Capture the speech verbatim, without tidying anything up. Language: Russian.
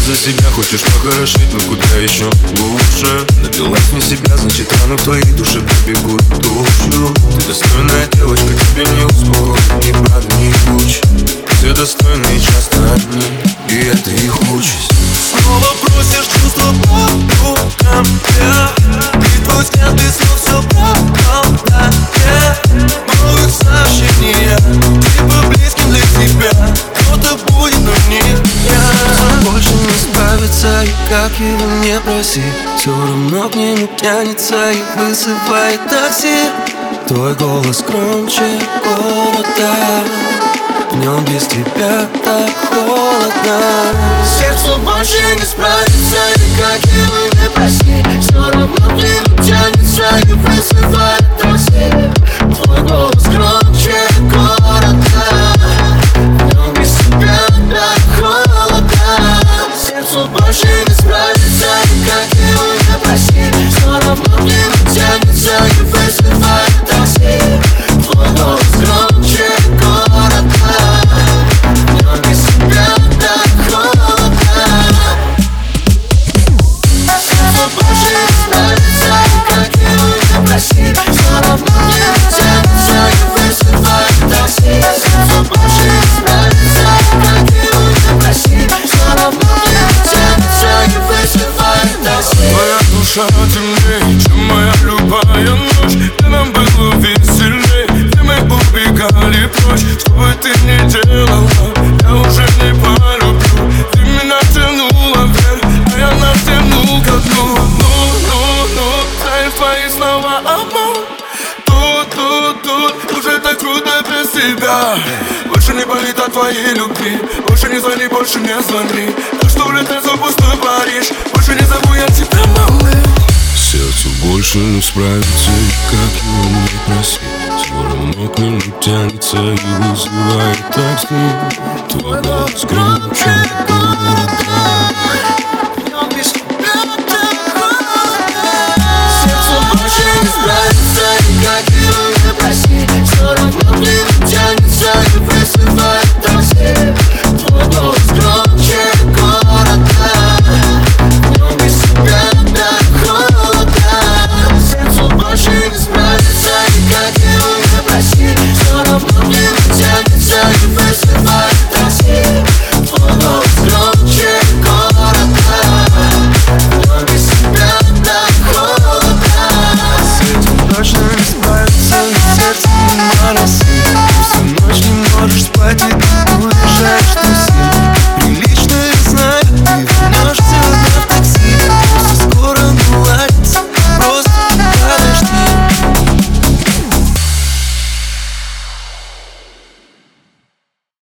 за себя хочешь похорошить, но куда еще лучше? Напилась не себя, значит раны в твоей душе побегут душу. Ты достойная девочка, тебе не успокоит ни правда, ни луч. Все достойные часто одни, и это их участь. Снова просишь чувства по рукам, yeah. И твой взгляд без слов все пропал, yeah. Новых сообщения, типа близким для тебя. Кто-то будет, но не я. Больше не справится, и как его не проси, все равно к нему тянется и вызывает такси. Твой голос громче города, в нем без тебя так холодно. Сердцу больше не справится, и как его не проси, все равно к нему тянется и вызывает такси. Твой голос громче города, в нем без тебя так холодно. Сердцу больше не справится, и как его не проси, все равно к нему тянется и вызывает такси. Твой голос громче города, в нем без тебя так холодно. Сердцу больше не справится, и как его не проси, все равно к нему тянется и вызывает такси. Сердцу больше не справится, и как его не проси, все равно к нему тянется и вызывает такси. Моя душа темнее, чем моя любая ночь. Где нам было веселей, где мы убегали прочь. Что бы ты ни делала, я уже не полюблю. Ты меня тянула вверх, а я нас тянул ко дну. Ну, ну, ну, знаю, твои слова обман. Тут, тут, тут, уже так круто без тебя. Больше не болит от твоей любви, больше не звони, больше не звони. Так что улетай за пустой Париж, больше не забудь я тебя, малыш. Сердцу больше не справится, и как его не просить, все равно к нему тянется и вызывает такси.